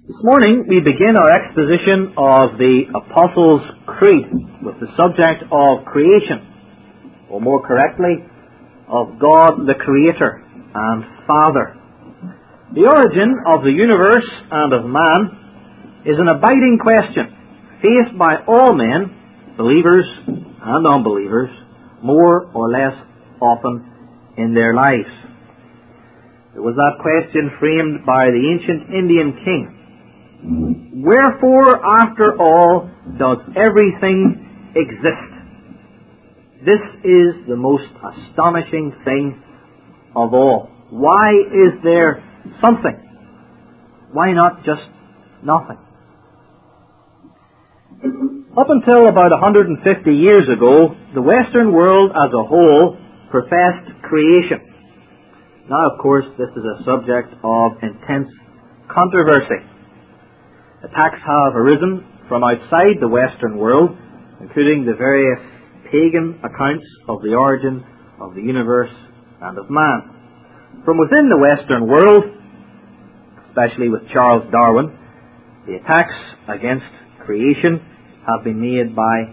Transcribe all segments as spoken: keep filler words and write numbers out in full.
This morning we begin our exposition of the Apostles' Creed with the subject of creation, or more correctly, of God the Creator and Father. The origin of the universe and of man is an abiding question faced by all men, believers and unbelievers, more or less often in their lives. It was that question framed by the ancient Indian king. Wherefore, after all, does everything exist? This is the most astonishing thing of all. Why is there something? Why not just nothing? Up until about one hundred fifty years ago, the Western world as a whole professed creation. Now, of course, this is a subject of intense controversy. Attacks have arisen from outside the Western world, including the various pagan accounts of the origin of the universe and of man. From within the Western world, especially with Charles Darwin, the attacks against creation have been made by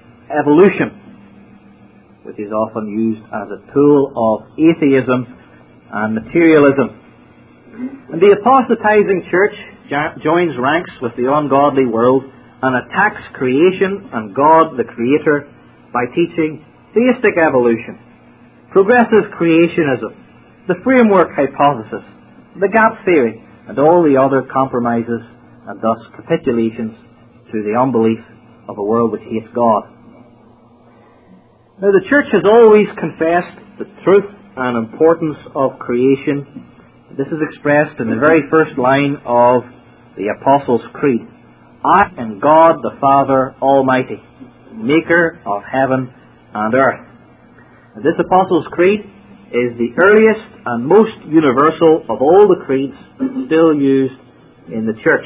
evolution, which is often used as a tool of atheism and materialism. And the apostatizing church joins ranks with the ungodly world and attacks creation and God the Creator by teaching theistic evolution, progressive creationism, the framework hypothesis, the gap theory, and all the other compromises and thus capitulations to the unbelief of a world which hates God. Now, the church has always confessed the truth and importance of creation. This is expressed in the very first line of the Apostles' Creed. I am God the Father Almighty, maker of heaven and earth. And this Apostles' Creed is the earliest and most universal of all the creeds still used in the church.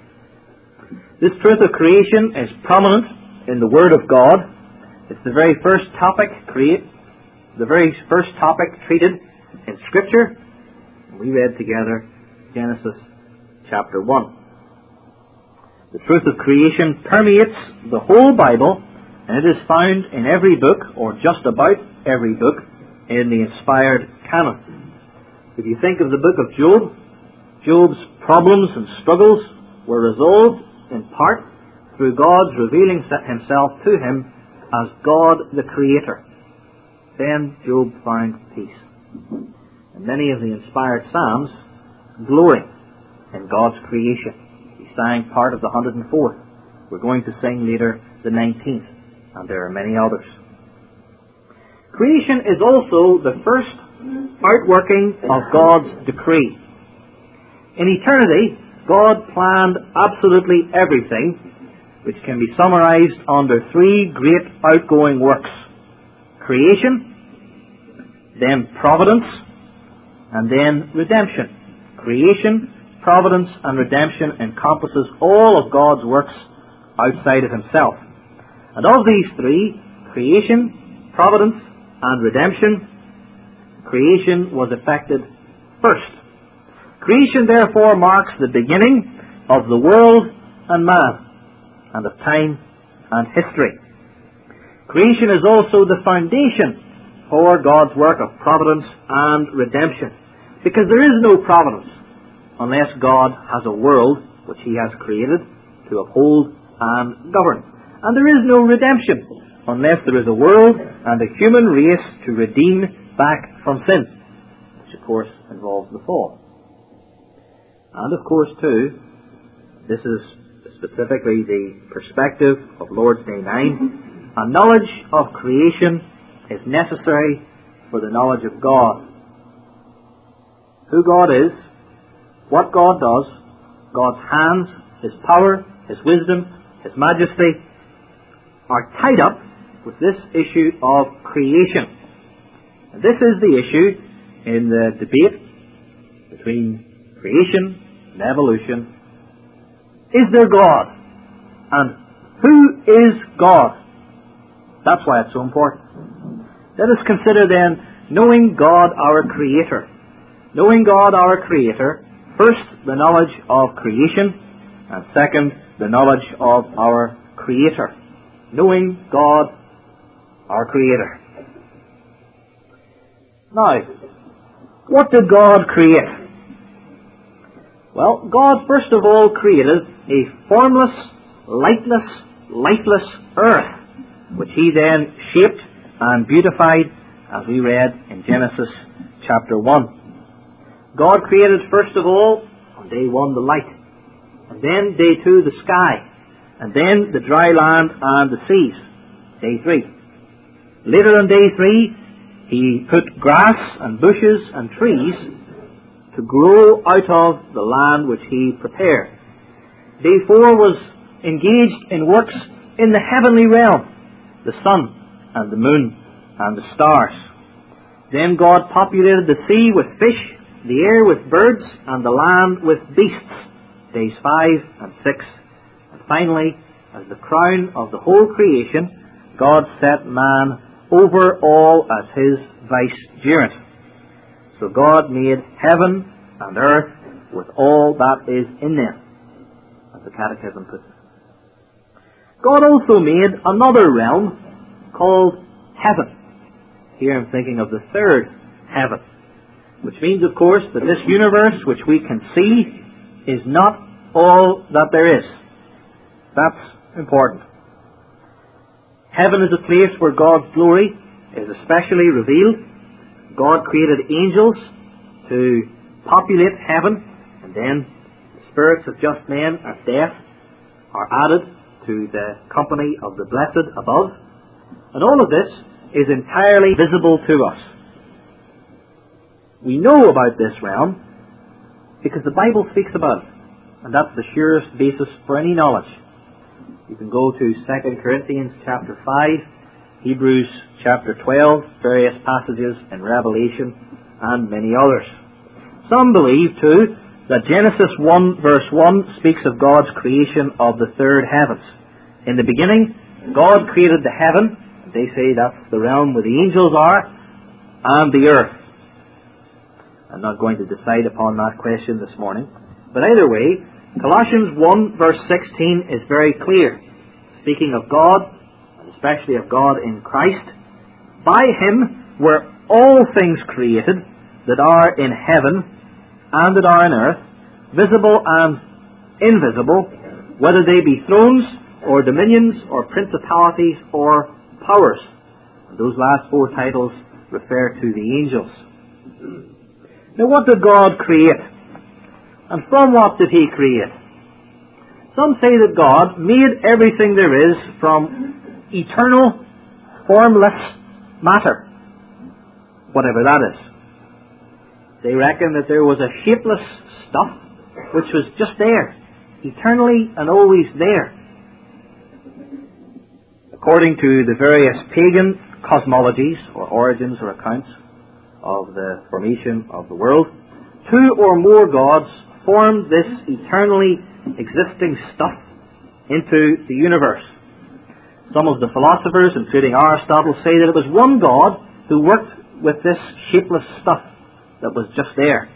This truth of creation is prominent in the Word of God. It's the very first topic create, the very first topic treated in Scripture. We read together Genesis chapter one. The truth of creation permeates the whole Bible, and it is found in every book, or just about every book, in the inspired canon. If you think of the book of Job, Job's problems and struggles were resolved in part through God's revealing himself to him as God the Creator. Then Job found peace. And many of the inspired Psalms glory in God's creation. We sang part of the one hundred fourth. We're going to sing later the nineteenth, and there are many others. Creation is also the first outworking of God's decree. In eternity, God planned absolutely everything, which can be summarized under three great outgoing works: creation, then providence, and then redemption. Creation, providence, and redemption encompasses all of God's works outside of himself. And of these three, creation, providence, and redemption, creation was effected first. Creation, therefore, marks the beginning of the world and man, and of time and history. Creation is also the foundation for God's work of providence and redemption, because there is no providence unless God has a world which he has created to uphold and govern. And there is no redemption unless there is a world and a human race to redeem back from sin, which of course involves the fall. And of course too, this is specifically the perspective of Lord's Day nine, a knowledge of creation is necessary for the knowledge of God. Who God is, what God does, God's hands, his power, his wisdom, his majesty, are tied up with this issue of creation. And this is the issue in the debate between creation and evolution. Is there God? And who is God? That's why it's so important. Let us consider then knowing God our Creator. Knowing God our Creator, first the knowledge of creation, And second, the knowledge of our Creator. Knowing God, our Creator. Now, what did God create? Well, God first of all created a formless, lightless, lifeless earth, which He then shaped and beautified, as we read in Genesis chapter one. God created first of all, on day one, the light, and then day two, the sky, and then the dry land and the seas, day three. Later on day three, He put grass and bushes and trees to grow out of the land which He prepared. Day four was engaged in works in the heavenly realm, the sun and the moon and the stars. Then God populated the sea with fish, the air with birds, and the land with beasts, days five and six. And finally, as the crown of the whole creation, God set man over all as His vicegerent. So God made heaven and earth with all that is in them, as the Catechism puts it. God also made another realm called heaven. Here I'm thinking of the third heaven, which means, of course, that this universe which we can see is not all that there is. That's important. Heaven is a place where God's glory is especially revealed. God created angels to populate heaven, and then the spirits of just men at death are added to the company of the blessed above. And all of this is entirely visible to us. We know about this realm because the Bible speaks about it, and that's the surest basis for any knowledge. You can go to Second Corinthians chapter five, Hebrews chapter twelve, various passages in Revelation, and many others. Some believe, too, that Genesis one verse one speaks of God's creation of the third heavens. In the beginning, God created the heaven. They say that's the realm where the angels are, and the earth. I'm not going to decide upon that question this morning. But either way, Colossians one verse sixteen is very clear. Speaking of God, and especially of God in Christ, by Him were all things created that are in heaven and that are in earth, visible and invisible, whether they be thrones or dominions or principalities or powers. And those last four titles refer to the angels. Now, what did God create? And from what did He create? Some say that God made everything there is from eternal, formless matter, whatever that is. They reckon that there was a shapeless stuff which was just there, eternally and always there. According to the various pagan cosmologies or origins or accounts of the formation of the world, two or more gods formed this eternally existing stuff into the universe. Some of the philosophers, including Aristotle, say that it was one God who worked with this shapeless stuff that was just there.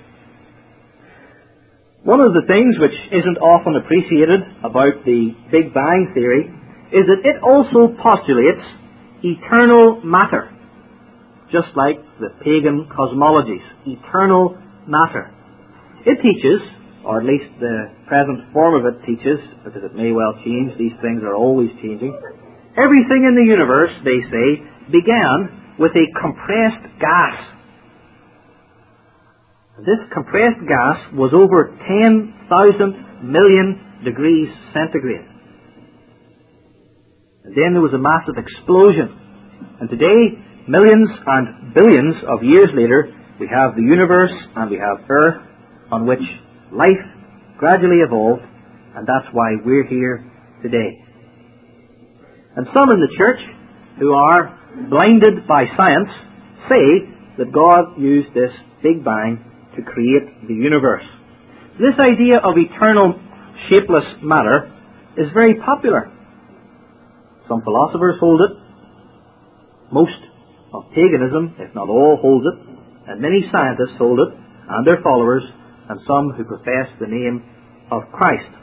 One of the things which isn't often appreciated about the Big Bang theory is that it also postulates eternal matter, just like the pagan cosmologies, eternal matter. It teaches, or at least the present form of it teaches, because it may well change, these things are always changing, everything in the universe, they say, began with a compressed gas. This compressed gas was over ten thousand million degrees centigrade. And then there was a massive explosion. And today, millions and billions of years later, we have the universe and we have Earth on which life gradually evolved, and that's why we're here today. And some in the church who are blinded by science say that God used this Big Bang to create the universe. This idea of eternal shapeless matter is very popular. Some philosophers hold it. Most of paganism, if not all, hold it. And many scientists hold it, and their followers, and some who profess the name of Christ.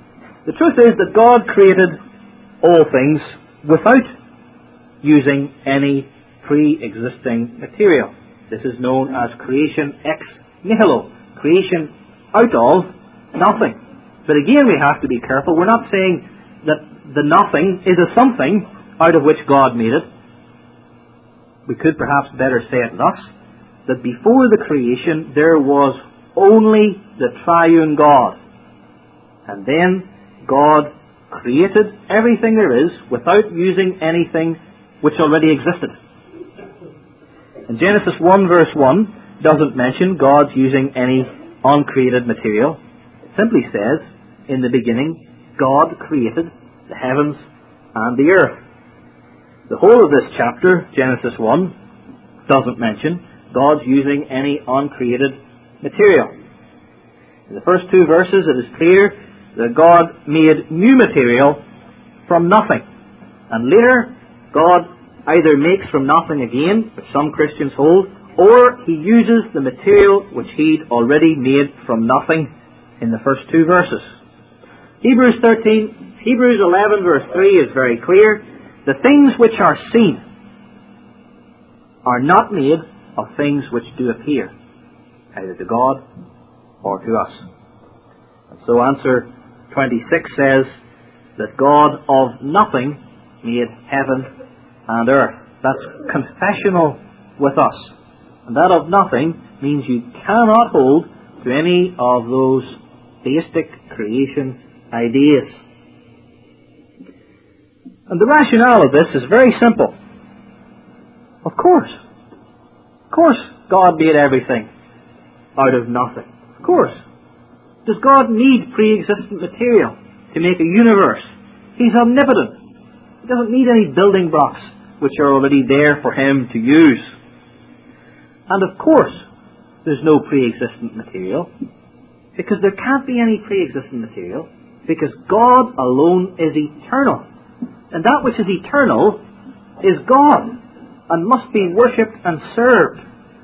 The truth is that God created all things without using any pre-existing material. This is known as creation ex nihilo, creation out of nothing. But again, we have to be careful. We're not saying that the nothing is a something out of which God made it. We could perhaps better say it thus, that before the creation there was only the triune God. And then God created everything there is without using anything which already existed. And Genesis one verse one doesn't mention God's using any uncreated material. It simply says, in the beginning, God created the heavens and the earth. The whole of this chapter, Genesis one, doesn't mention God's using any uncreated material. In the first two verses it is clear that God made new material from nothing. And later, God either makes from nothing again, which some Christians hold, or He uses the material which He'd already made from nothing in the first two verses. Hebrews thirteen, Hebrews eleven verse three is very clear. The things which are seen are not made of things which do appear, either to God or to us. And so answer twenty-six says that God of nothing made heaven and earth. That's confessional with us. And that of nothing means you cannot hold to any of those theistic creation ideas. And the rationale of this is very simple. Of course. Of course God made everything out of nothing. Of course. Does God need pre-existent material to make a universe? He's omnipotent. He doesn't need any building blocks which are already there for Him to use. And of course there's no pre-existent material, because there can't be any pre-existent material, because God alone is eternal. And that which is eternal is God, and must be worshipped and served.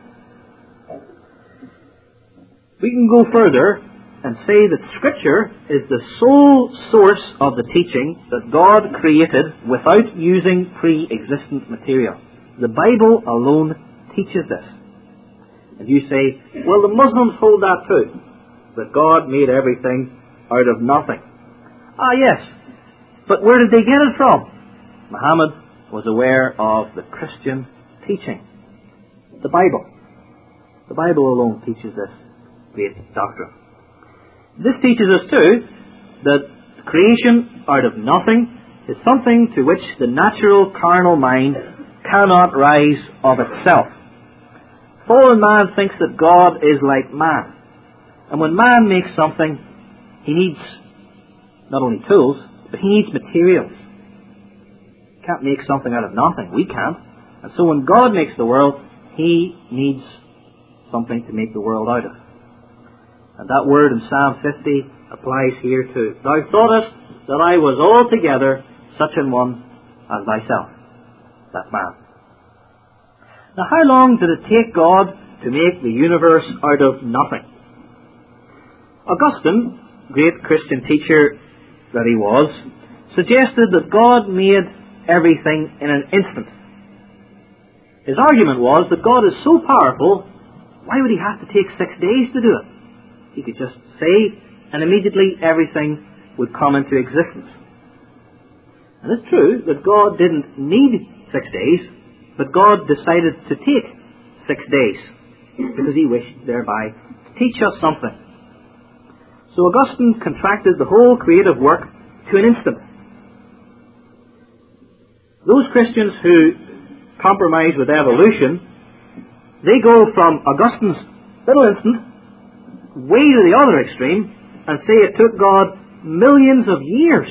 We can go further and say that Scripture is the sole source of the teaching that God created without using pre-existent material. The Bible alone teaches this. And you say, well, the Muslims hold that too, that God made everything out of nothing. Ah, yes. But where did they get it from? Muhammad was aware of the Christian teaching. The Bible. The Bible alone teaches this great doctrine. This teaches us too that creation out of nothing is something to which the natural carnal mind cannot rise of itself. Fallen man thinks that God is like man. And when man makes something, he needs not only tools, but he needs materials. He can't make something out of nothing. We can't. And so when God makes the world, He needs something to make the world out of. And that word in Psalm fifty applies here too. Thou thoughtest that I was altogether such an one as thyself, that man. Now how long did it take God to make the universe out of nothing? Augustine, great Christian teacher that he was, suggested that God made everything in an instant. His argument was that God is so powerful, why would He have to take six days to do it? He could just say, and immediately everything would come into existence. And it's true that God didn't need six days, but God decided to take six days because He wished thereby to teach us something. So Augustine contracted the whole creative work to an instant. Those Christians who compromise with evolution, they go from Augustine's little instant way to the other extreme and say it took God millions of years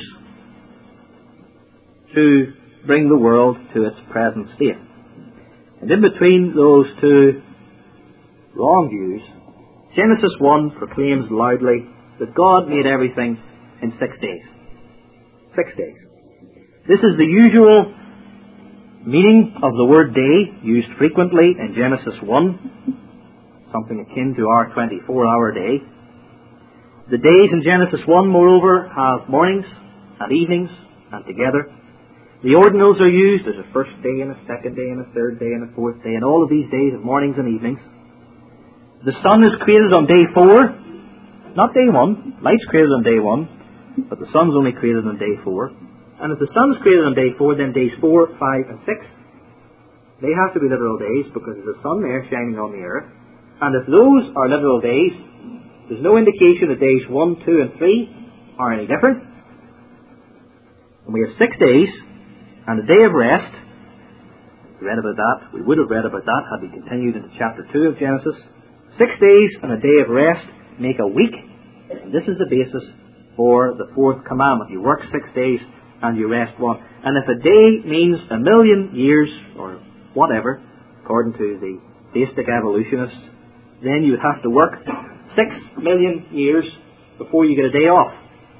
to bring the world to its present state. And in between those two wrong views, Genesis one proclaims loudly that God made everything in six days. Six days. This is the usual meaning of the word day, used frequently in Genesis one, something akin to our twenty-four hour day. The days in Genesis one, moreover, have mornings and evenings and together. The ordinals are used. There's a first day and a second day and a third day and a fourth day, and all of these days have mornings and evenings. The sun is created on day four, not day one. Light's created on day one, but the sun's only created on day four. And if the sun's created on day four, then days four, five, and six, they have to be literal days because there's a sun there shining on the earth. And if those are literal days, there's no indication that days one, two, and three are any different. And we have six days and a day of rest. We read about that. We would have read about that had we continued into chapter two of Genesis. Six days and a day of rest make a week. And this is the basis for the fourth commandment. You work six days and you rest one. And if a day means a million years or whatever, according to the theistic evolutionists, then you would have to work six million years before you get a day off.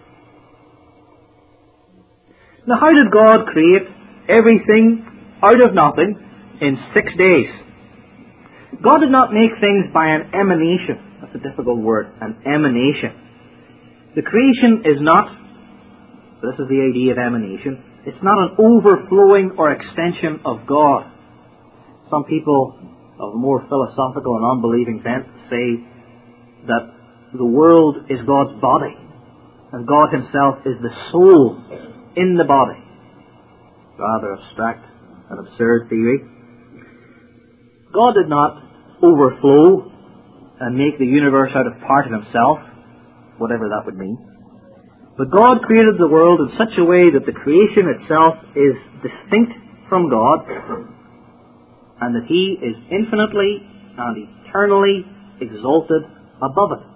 Now, how did God create everything out of nothing in six days? God did not make things by an emanation. That's a difficult word, an emanation. The creation is not, this is the idea of emanation, it's not an overflowing or extension of God. Some people of more philosophical and unbelieving bent say that the world is God's body and God Himself is the soul in the body. Rather abstract and absurd theory. God did not overflow and make the universe out of part of Himself, whatever that would mean. But God created the world in such a way that the creation itself is distinct from God and that He is infinitely and eternally exalted above it.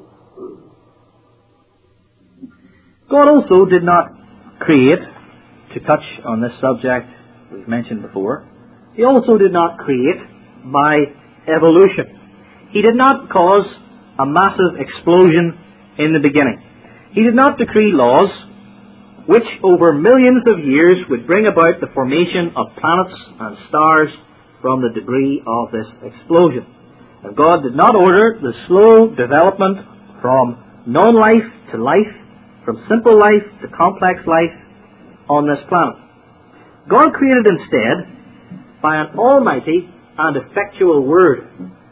God also did not create, to touch on this subject we've mentioned before, He also did not create by evolution. He did not cause a massive explosion in the beginning. He did not decree laws which over millions of years would bring about the formation of planets and stars from the debris of this explosion. And God did not order the slow development from non-life to life, from simple life to complex life on this planet. God created instead by an almighty and effectual word.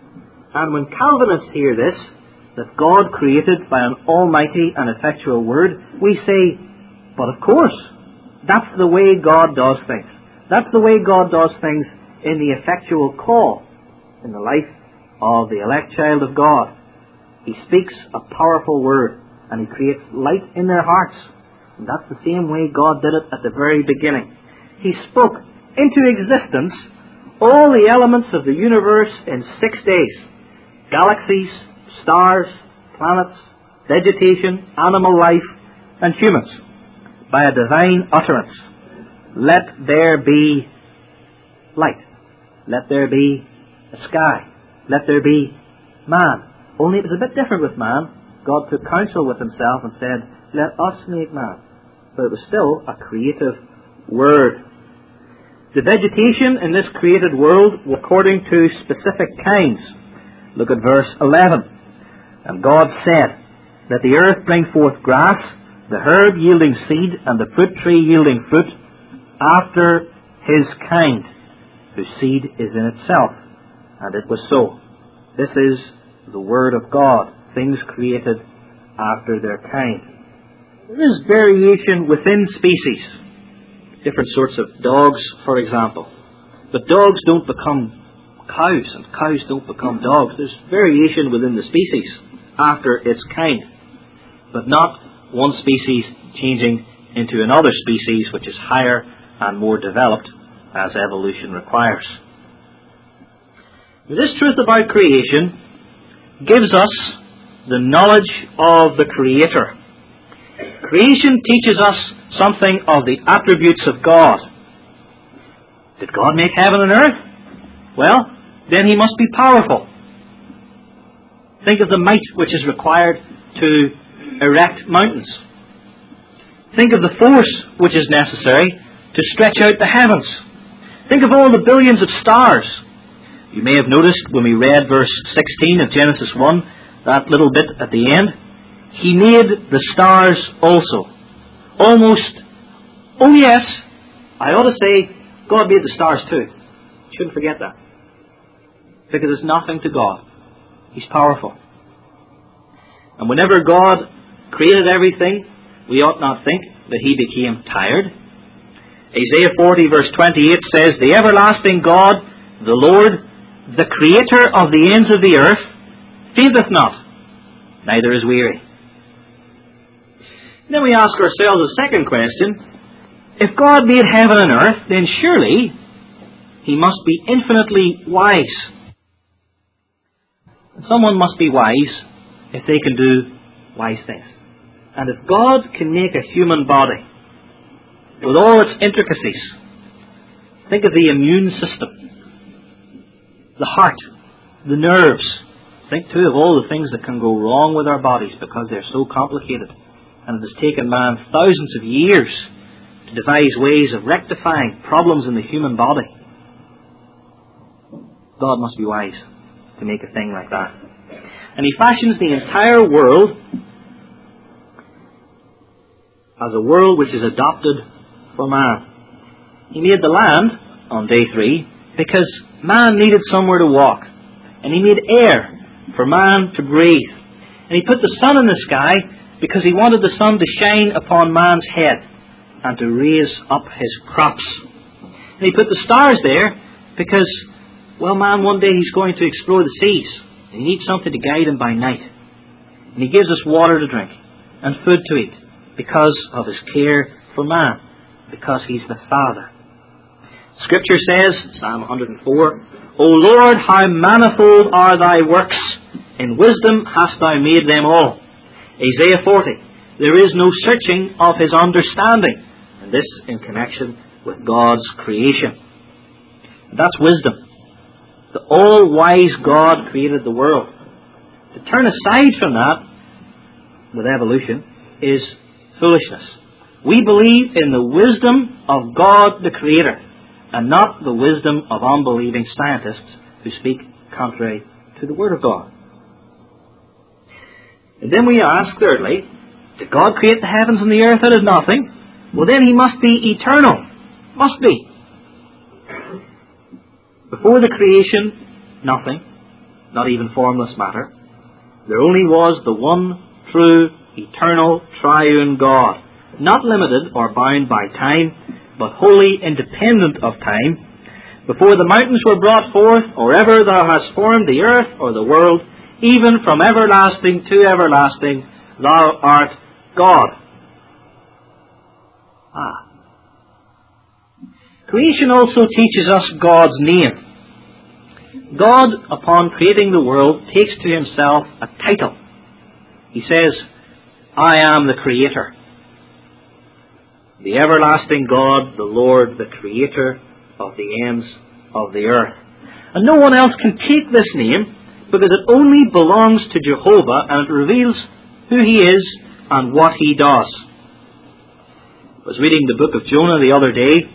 And when Calvinists hear this, that God created by an almighty and effectual word, we say, but of course, that's the way God does things. That's the way God does things in the effectual call in the life of the elect child of God. He speaks a powerful word and He creates light in their hearts. And that's the same way God did it at the very beginning. He spoke into existence all the elements of the universe in six days. Galaxies, stars, planets, vegetation, animal life, and humans. By a divine utterance. Let there be light. Let there be a sky. Let there be man. Only it was a bit different with man. God took counsel with Himself and said, let us make man. But it was still a creative word. The vegetation in this created world was according to specific kinds. Look at verse eleven. And God said, let the earth bring forth grass, the herb yielding seed, and the fruit tree yielding fruit, after his kind, whose seed is in itself. And it was so. This is the word of God. Things created after their kind. There is variation within species. Different sorts of dogs, for example. But dogs don't become cows, and cows don't become dogs. There's variation within the species after its kind. But not one species changing into another species which is higher and more developed as evolution requires. This truth about creation gives us the knowledge of the Creator. Creation teaches us something of the attributes of God. Did God make heaven and earth? Well, then He must be powerful. Think of the might which is required to erect mountains. Think of the force which is necessary to stretch out the heavens. Think of all the billions of stars. You may have noticed when we read verse sixteen of Genesis one, that little bit at the end, He made the stars also. Almost, oh yes, I ought to say, God made the stars too. Shouldn't forget that. Because it's nothing to God. He's powerful. And whenever God created everything, we ought not think that He became tired. Isaiah forty verse twenty-eight says, "The everlasting God, the Lord, the Creator of the ends of the earth, fainteth not, neither is weary." Then we ask ourselves a second question. If God made heaven and earth, then surely He must be infinitely wise. Someone must be wise if they can do wise things. And if God can make a human body with all its intricacies, think of the immune system, the heart, the nerves. Think too of all the things that can go wrong with our bodies because they're so complicated. And it has taken man thousands of years to devise ways of rectifying problems in the human body. God must be wise to make a thing like that. And He fashions the entire world as a world which is adopted for man. He made the land on day three because man needed somewhere to walk. And He made air for man to breathe. And He put the sun in the sky because He wanted the sun to shine upon man's head and to raise up his crops. And He put the stars there because, well, man, one day he's going to explore the seas. And he needs something to guide him by night. And He gives us water to drink and food to eat because of His care for man, because He's the Father. Scripture says, Psalm one hundred four, "O Lord, how manifold are Thy works! In wisdom hast Thou made them all." Isaiah forty, "There is no searching of His understanding." And this in connection with God's creation. That's wisdom. The all-wise God created the world. To turn aside from that, with evolution, is foolishness. We believe in the wisdom of God the Creator, and not the wisdom of unbelieving scientists who speak contrary to the Word of God. And then we ask, thirdly, did God create the heavens and the earth out of nothing? Well, then He must be eternal. Must be. Before the creation, nothing, not even formless matter. There only was the one true, eternal, triune God, not limited or bound by time, but wholly independent of time. Before the mountains were brought forth, or ever Thou hast formed the earth or the world, even from everlasting to everlasting, Thou art God. Ah. Creation also teaches us God's name. God, upon creating the world, takes to Himself a title. He says, "I am the Creator. The everlasting God, the Lord, the Creator of the ends of the earth." And no one else can take this name because it only belongs to Jehovah, and it reveals who He is and what He does. I was reading the book of Jonah the other day,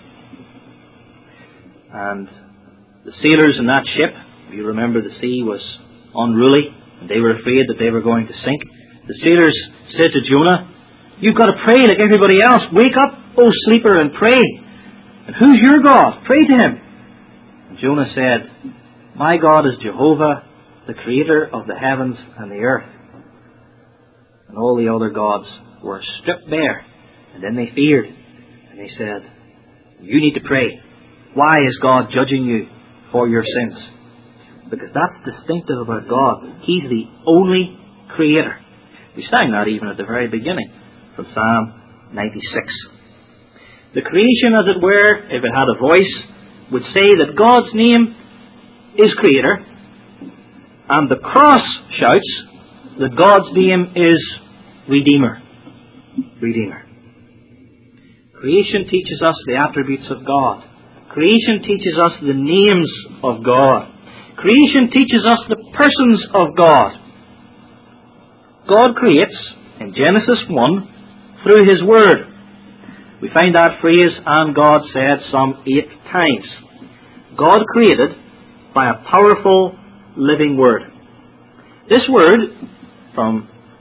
and the sailors in that ship, if you remember, the sea was unruly and they were afraid that they were going to sink. The sailors said to Jonah, "You've got to pray like everybody else. Wake up, O sleeper, and pray. And who's your God? Pray to Him." And Jonah said, "My God is Jehovah, the Creator of the heavens and the earth." And all the other gods were stripped bare. And then they feared. And they said, "You need to pray. Why is God judging you for your sins?" Because that's distinctive about God. He's the only Creator. We sang that even at the very beginning from Psalm ninety-six. The creation, as it were, if it had a voice, would say that God's name is Creator, and the cross shouts that God's name is Redeemer. Redeemer. Creation teaches us the attributes of God. Creation teaches us the names of God. Creation teaches us the persons of God. God creates, in Genesis one, through His Word. We find that phrase, "and God said," some eight times. God created by a powerful living Word. This Word, from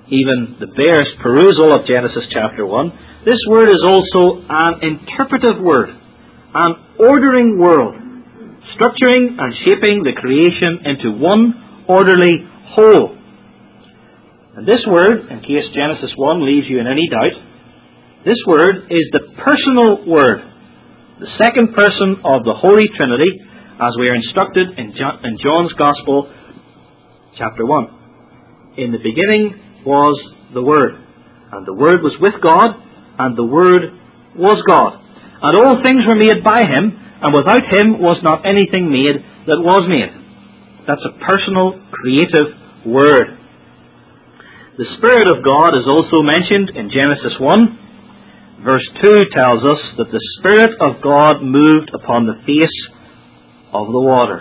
even the barest perusal of Genesis chapter one, this word is also an interpretive word, an ordering world, structuring and shaping the creation into one orderly whole. And this word, in case Genesis one leaves you in any doubt, this word is the personal word, the second person of the Holy Trinity, as we are instructed in John's Gospel, chapter one. In the beginning was the Word, and the Word was with God, and the Word was God. And all things were made by Him, and without Him was not anything made that was made. That's a personal, creative word. The Spirit of God is also mentioned in Genesis one. Verse two tells us that the Spirit of God moved upon the face of the waters.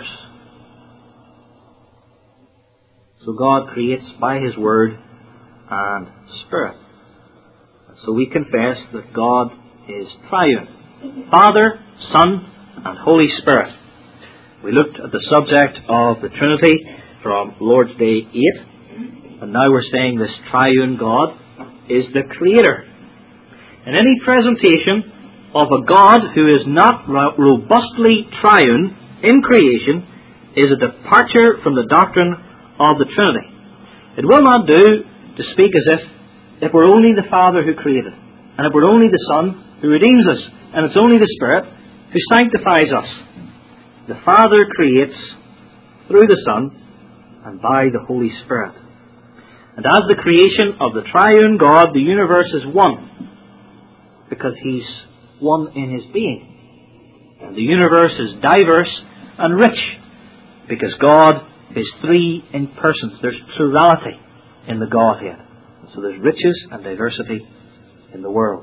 So God creates by His Word and Spirit. So we confess that God is triune: Father, Son, and Holy Spirit. We looked at the subject of the Trinity from Lord's Day eight, and now we're saying this triune God is the Creator. And any presentation of a God who is not robustly triune in creation is a departure from the doctrine of the Trinity. It will not do to speak as if it were only the Father who created, and it were only the Son who redeems us, and it's only the Spirit who sanctifies us. The Father creates through the Son and by the Holy Spirit. And as the creation of the triune God, the universe is one, because He's one in His being. And the universe is diverse and rich, because God is three in persons. There's plurality in the Godhead. So there's riches and diversity in the world.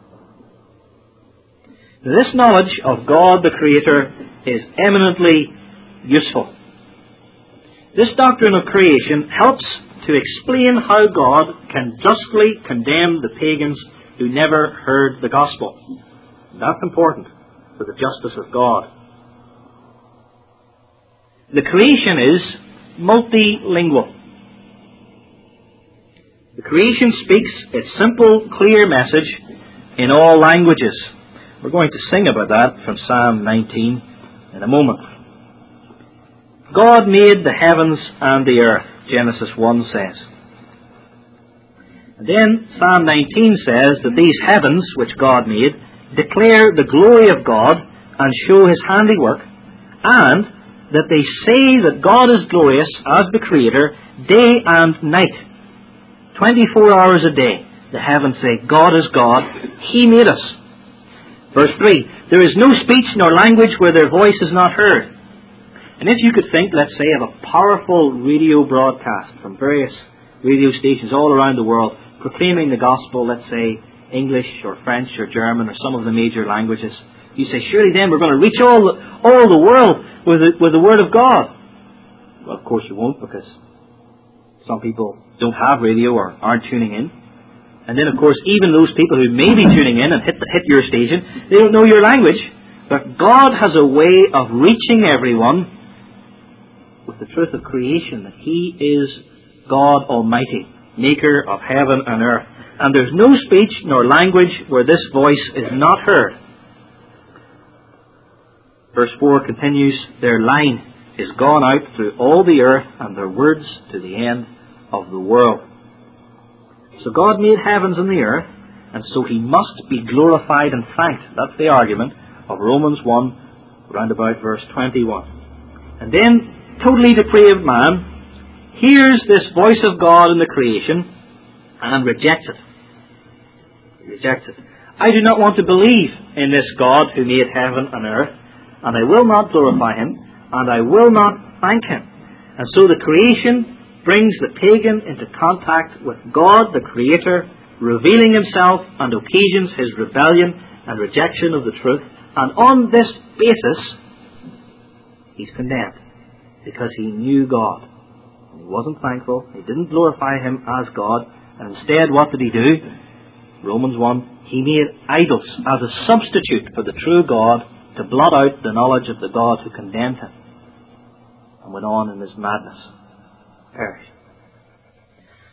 Now, this knowledge of God the Creator is eminently useful. This doctrine of creation helps to explain how God can justly condemn the pagans who never heard the gospel. That's important for the justice of God. The creation is multilingual. The creation speaks its simple, clear message in all languages. We're going to sing about that from Psalm nineteen in a moment. God made the heavens and the earth, Genesis one says. And then Psalm nineteen says that these heavens which God made declare the glory of God and show His handiwork, and that they say that God is glorious as the Creator day and night. twenty-four hours a day, the heavens say, God is God, He made us. Verse three, there is no speech nor language where their voice is not heard. And if you could think, let's say, of a powerful radio broadcast from various radio stations all around the world proclaiming the gospel, let's say English or French or German or some of the major languages, you say, surely then we're going to reach all the, all the world with the, with the Word of God. Well, of course you won't, because some people don't have radio or aren't tuning in. And then, of course, even those people who may be tuning in and hit, the, hit your station, they don't know your language. But God has a way of reaching everyone with the truth of creation, that He is God Almighty, maker of heaven and earth. And there's no speech nor language where this voice is not heard. Verse four continues, their line is gone out through all the earth, and their words to the end of the world. So God made heavens and the earth, and so He must be glorified and thanked. That's the argument of Romans one, round about verse twenty-one. And then, totally depraved man hears this voice of God in the creation and rejects it. He rejects it. I do not want to believe in this God who made heaven and earth, and I will not glorify Him, and I will not thank Him. And so the creation brings the pagan into contact with God, the Creator, revealing Himself, and occasions his rebellion and rejection of the truth. And on this basis, he's condemned, because he knew God. He wasn't thankful. He didn't glorify Him as God. And instead, what did he do? Romans one, he made idols as a substitute for the true God to blot out the knowledge of the God who condemned him, and went on in his madness. Perished.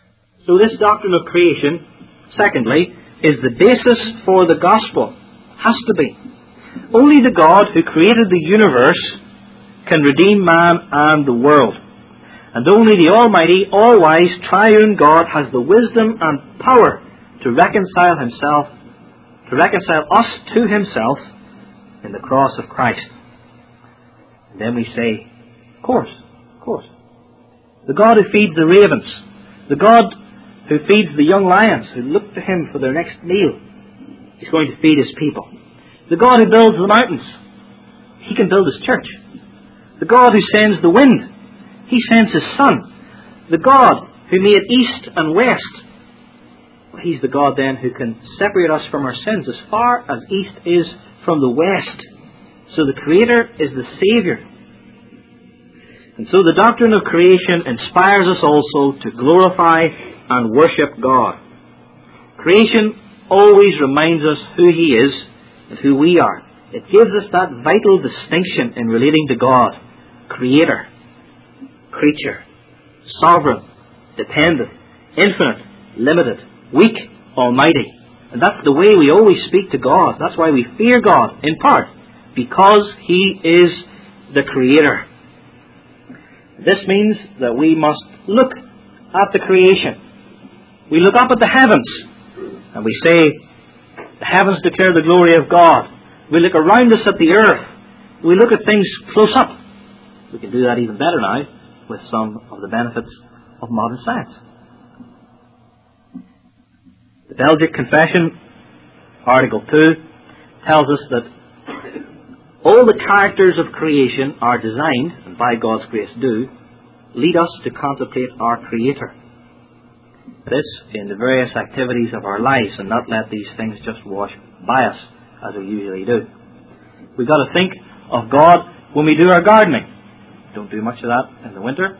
So this doctrine of creation, secondly, is the basis for the gospel. Has to be. Only the God who created the universe can redeem man and the world. And only the Almighty, all-wise, triune God has the wisdom and power to reconcile himself, to reconcile us to himself in the cross of Christ. And then we say, of course, of course. The God who feeds the ravens, the God who feeds the young lions who look to him for their next meal, he's going to feed his people. The God who builds the mountains, he can build his church. The God who sends the wind, he sends his Son. The God who made east and west, well, he's the God then who can separate us from our sins as far as east is from the west. So the Creator is the Saviour. And so the doctrine of creation inspires us also to glorify and worship God. Creation always reminds us who he is and who we are. It gives us that vital distinction in relating to God. Creator, creature, sovereign, dependent, infinite, limited, weak, almighty. And that's the way we always speak to God. That's why we fear God, in part, because he is the Creator. This means that we must look at the creation. We look up at the heavens and we say, the heavens declare the glory of God. We look around us at the earth. We look at things close up. We can do that even better now with some of the benefits of modern science. The Belgic Confession, Article two, tells us that all the characters of creation are designed, and by God's grace do, lead us to contemplate our Creator. This in the various activities of our lives, and not let these things just wash by us as we usually do. We've got to think of God when we do our gardening. Don't do much of that in the winter.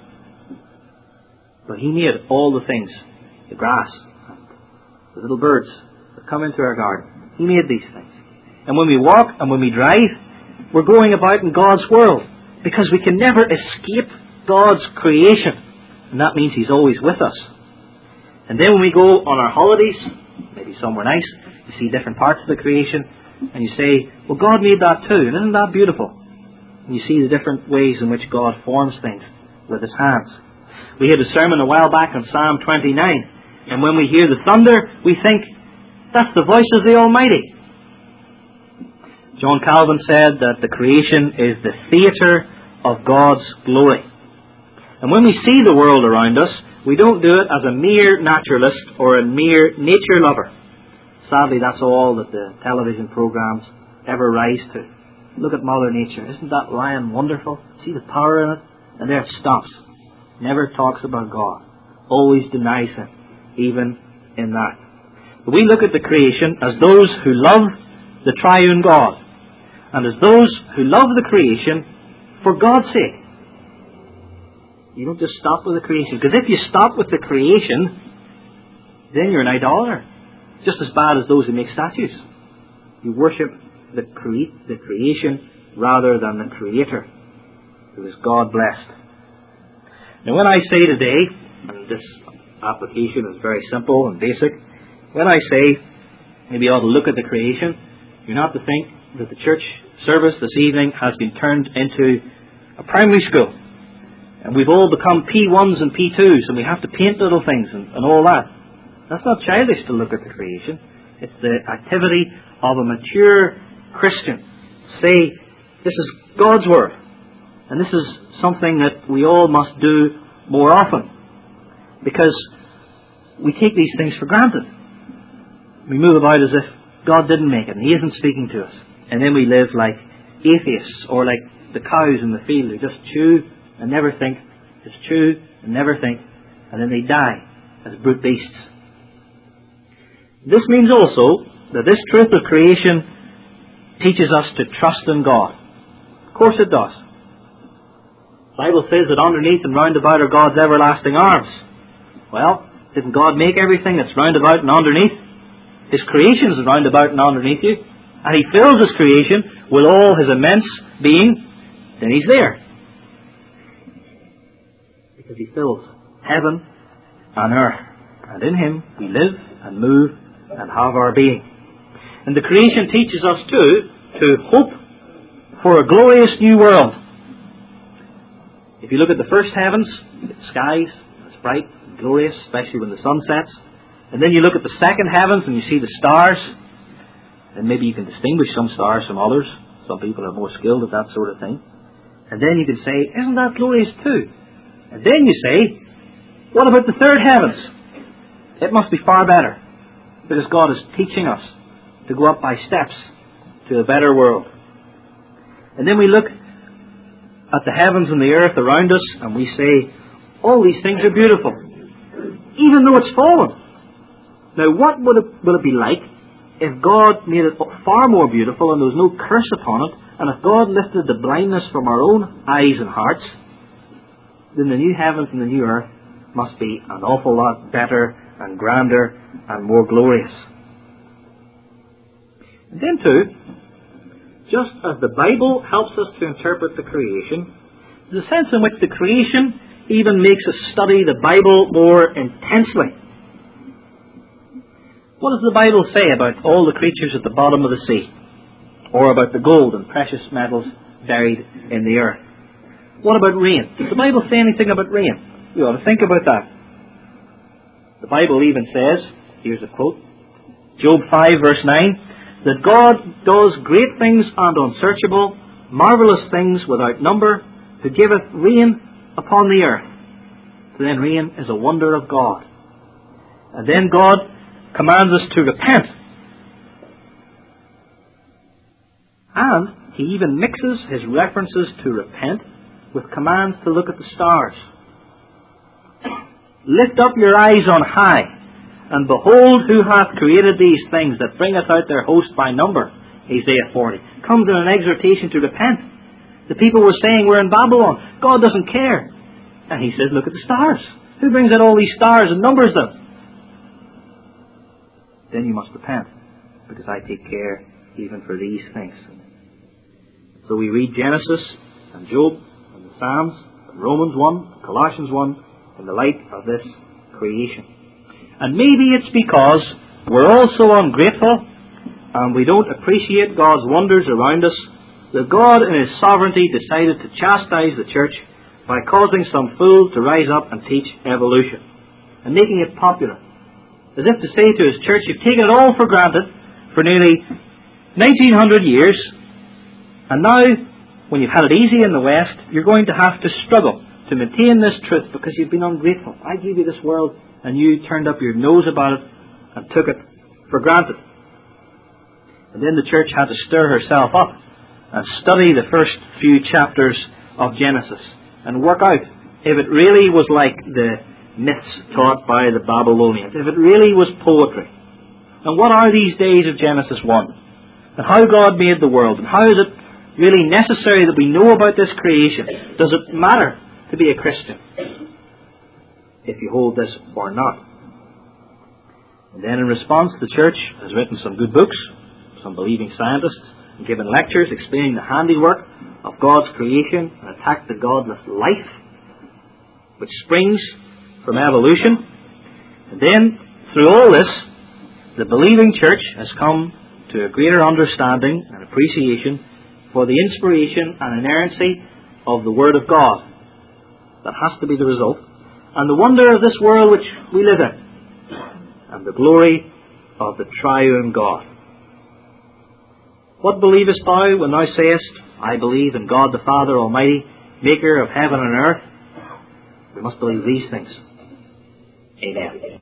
But he made all the things, the grass, the little birds that come into our garden. He made these things. And when we walk and when we drive, we're going about in God's world, because we can never escape God's creation. And that means he's always with us. And then when we go on our holidays, maybe somewhere nice, you see different parts of the creation, and you say, well, God made that too, and isn't that beautiful? And you see the different ways in which God forms things with his hands. We had a sermon a while back on Psalm twenty-nine, and when we hear the thunder, we think, that's the voice of the Almighty. John Calvin said that the creation is the theatre of God's glory. And when we see the world around us, we don't do it as a mere naturalist or a mere nature lover. Sadly, that's all that the television programs ever rise to. Look at Mother Nature. Isn't that lion wonderful? See the power in it? And there it stops. Never talks about God. Always denies him, even in that. But we look at the creation as those who love the triune God, and as those who love the creation for God's sake. You don't just stop with the creation. Because if you stop with the creation, then you're an idolater. Just as bad as those who make statues. You worship the, cre- the creation rather than the Creator, who is God blessed. Now when I say today, and this application is very simple and basic, when I say maybe you ought to look at the creation, you're not to think that the church service this evening has been turned into a primary school. And we've all become P ones and P twos, and we have to paint little things and, and all that. That's not childish to look at the creation. It's the activity of a mature Christian. Say, this is God's Word. And this is something that we all must do more often. Because we take these things for granted. We move about as if God didn't make it, and he isn't speaking to us. And then we live like atheists, or like the cows in the field who just chew and never think, just chew and never think, and then they die as brute beasts. This means also that this truth of creation teaches us to trust in God. Of course it does. The Bible says that underneath and round about are God's everlasting arms. Well, didn't God make everything that's round about and underneath? His creation is round about and underneath you. And he fills his creation with all his immense being. Then he's there. Because he fills heaven and earth And in Him we live and move and have our being. And the creation teaches us too to hope for a glorious new world. If you look at the first heavens, the skies, it's bright and glorious, especially when the sun sets. And then you look at the second heavens and you see the stars. And maybe you can distinguish some stars from others. Some people are more skilled at that sort of thing. And then you can say, isn't that glorious too? And then you say, what about the third heavens? It must be far better. Because God is teaching us to go up by steps to a better world. And then we look at the heavens and the earth around us and we say, all these things are beautiful, even though it's fallen. Now what would it, would it be like if God made it far more beautiful and there was no curse upon it, and if God lifted the blindness from our own eyes and hearts, then the new heavens and the new earth must be an awful lot better and grander and more glorious. And then too, just as the Bible helps us to interpret the creation, there's a sense in which the creation even makes us study the Bible more intensely. What does the Bible say about all the creatures at the bottom of the sea? Or about the gold and precious metals buried in the earth? What about rain? Does the Bible say anything about rain? You ought to think about that. The Bible even says, here's a quote, Job five verse nine, that God does great things and unsearchable, marvellous things without number, who giveth rain upon the earth. So then rain is a wonder of God. And then God commands us to repent. And He even mixes His references to repent with commands to look at the stars. Lift up your eyes on high, and behold who hath created these things that bringeth out their host by number. Isaiah forty. Comes in an exhortation to repent. The people were saying we're in Babylon. God doesn't care. And He says, look at the stars. Who brings out all these stars and numbers them? Then you must repent, because I take care even for these things. So we read Genesis and Job and the Psalms and Romans one, Colossians one, in the light of this creation. And maybe it's because we're all so ungrateful and we don't appreciate God's wonders around us that God in His sovereignty decided to chastise the church by causing some fools to rise up and teach evolution and making it popular. As if to say to His church, you've taken it all for granted for nearly nineteen hundred years, and now, when you've had it easy in the West, you're going to have to struggle to maintain this truth because you've been ungrateful. I gave you this world and you turned up your nose about it and took it for granted. And then the church had to stir herself up and study the first few chapters of Genesis and work out if it really was like the myths taught by the Babylonians, if it really was poetry. And what are these days of Genesis one? And how God made the world, and how is it really necessary that we know about this creation? Does it matter to be a Christian if you hold this or not? And then in response, the church has written some good books, some believing scientists, and given lectures explaining the handiwork of God's creation and attacked the godless life which springs from evolution. And then, through all this, the believing church has come to a greater understanding and appreciation for the inspiration and inerrancy of the Word of God. That has to be the result. And the wonder of this world which we live in. And the glory of the triune God. What believest thou when thou sayest, I believe in God the Father Almighty, maker of heaven and earth? We must believe these things. Amen.